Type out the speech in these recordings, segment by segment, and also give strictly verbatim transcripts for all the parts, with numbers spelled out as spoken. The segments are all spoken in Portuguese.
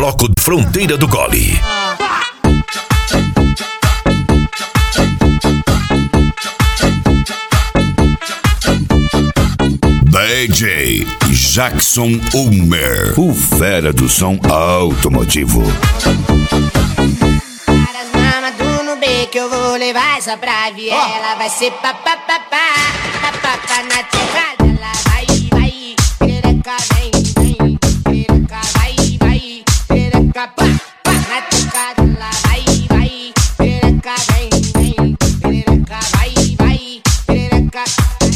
bloco Fronteira do Gole. D J Jackson Ulmer, o fera do som automotivo. Para as mamas do Nubê que eu vou levar essa pra viela. Vai ser papapá, papapá na terra dela. Vai, vai, perereca, vem, vem. Perereca, vai, vai, perereca, pá, pá na terra dela. Vai, vai, perereca, vem, vem. Perereca, vai, vai, perereca.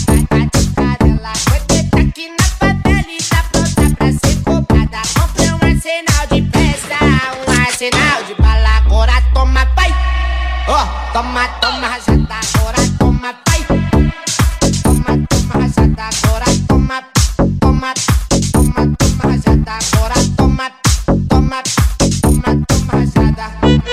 Sinal de bala, agora toma pai. Oh, toma, toma, rajada, agora toma pai. Toma, toma, rajada, agora toma. Toma, toma, toma, rajada, agora toma. Toma, toma, toma, rajada.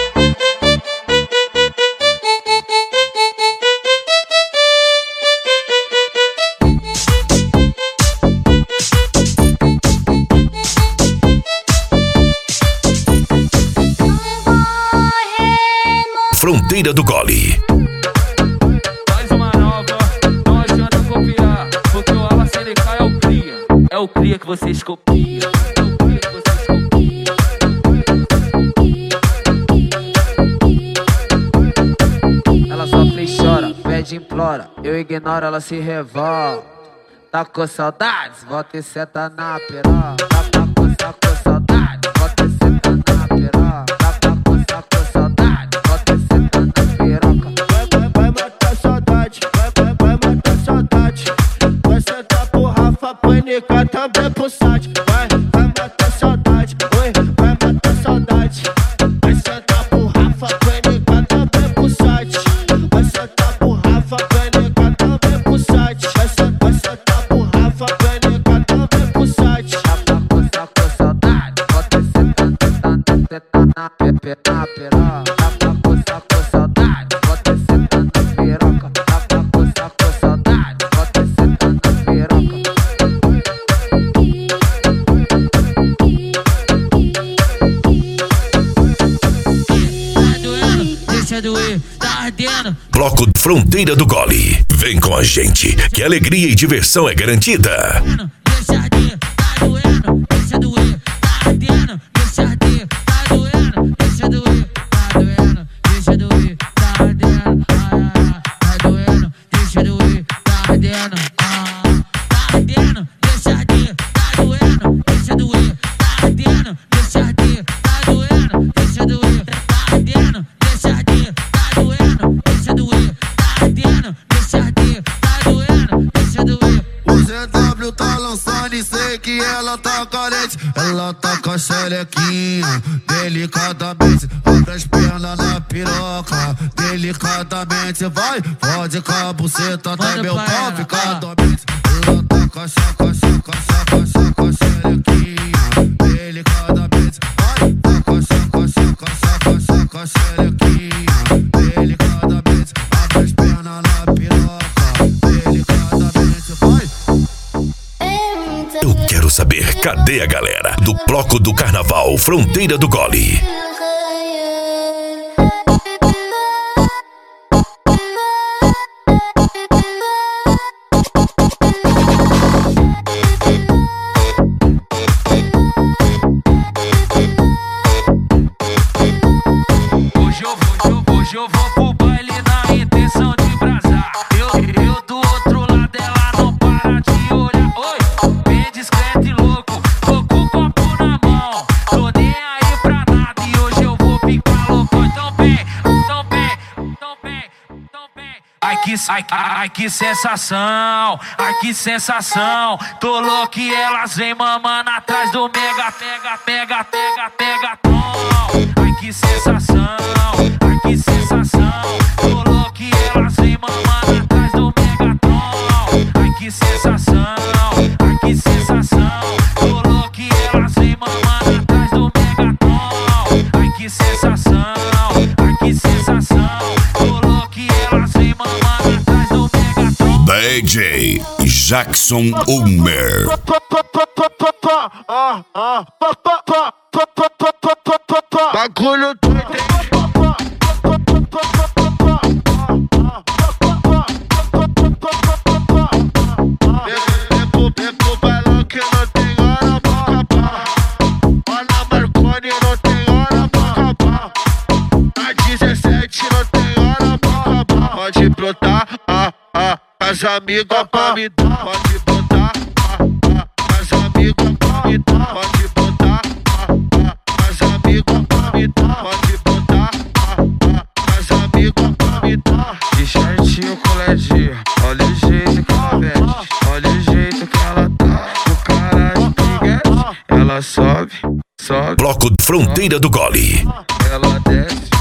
Fronteira do Gole. Faz uma nova, não adianta copiar, porque o Ala C D K é o cria. É o cria que vocês copiam. É o cria que vocês copiam. Ela sofre e chora, pede e implora, eu ignoro, ela se revolta. Tá com saudades, volta e senta na piroca. Tá, tá, com, tá com saudades, volta e senta na piroca. Tá, tá com, tá com saudades, volta e senta na piroca. Vai, vai, vai matar saudade, vai, vai, vai matar saudade. Vai sentar pro Rafa, panicar também pro site. Vai, vai matar saudade, oi, vai matar saudade. Vai sentar pro Rafa, panicar também pro site. Vai sentar pro Rafa, panicar também pro site. Vai sentar, vai sentar pro Rafa, panicar também pro site. Tá com, tá com saudades, volta e senta na piroca. Na piroca. Tá com, tá com saudades, volta e senta na piroca. Tá com, tá com saudades, volta e senta na piroca. Tá doendo, deixa doer, tá ardendo. Bloco Fronteira do Gole. Vem com a gente, que alegria e diversão é garantida. Deixa arder, tá doendo, deixa doer, tá ardendo, deixa arder, tá doendo, deixa doer, tá doendo, deixa doer, tá ardendo, ah, tá doendo, deixa doer, tá ardendo, ah, tá ardendo, deixa arder, tá doendo, deixa doer, tá ardendo, deixa arder, tá doendo, deixa doer, tá ardendo, deixa arder, tá doendo, deixa doer, tá ardendo, deixa arder, tá doendo, deixa doer. O Z W tá lançando e sei que ela tá carente. Ela tá com a xerequinha, delicadamente. Abre as pernas na piroca, delicadamente. Vai, pode com a buceta, tá meu pau fica dormente. Ela tá com a chaca, chaca, chaca, chaca, xerequinha, delicadamente. Vai, tá com a chaca, chaca, chaca, chaca, xerequinha, delicadamente. Abre as pernas na piroca, delicadamente. Vai. Eu quero saber, cadê a galera do bloco do carnaval Fronteira do Gole? Hoje eu vou, hoje eu vou pro baile na intenção de brasar. Eu, eu do outro lado, ela não para de olhar. Oi, bem discreto e louco, tô com o copo na mão. Tô nem aí pra nada e hoje eu vou ficar louco. Então bem, então bem, então bem, então bem. Ai que, ai, ai que sensação, ai que sensação. Tô louco e elas vem mamando atrás do mega, pega, pega, pega, pega, tom. Ai que sensação, ai que sensação. Tô louco e elas vem mamando atrás do Megatron. Ai que sensação, ai que sensação. Tô louco e elas vem mamando atrás do Megatron. Ai que sensação, ai que sensação. Tô louco e elas vem mamando atrás do Megatron. D J Jackson Ulmer. Bagulho doido, Pego, pego bailão que não tem hora pra acabar. Olha Marconi, não tem hora pra acabar. Na dezessete não tem hora pra acabar. Pode brotar, ah, ah, as amigas pra me dar. Pode brotar, ah, ah, as amigas pra me dar. Pode brotar, ah, ah, as amigas pra me dar. Pode brotar, ah, ah, as amigas pra me dar. De shortinho coladinho, olha o jeito que ela veste, olha o jeito que ela tá, o cara de piguete. Ela sobe, sobe, Bloco Fronteira do Gole. ela desce.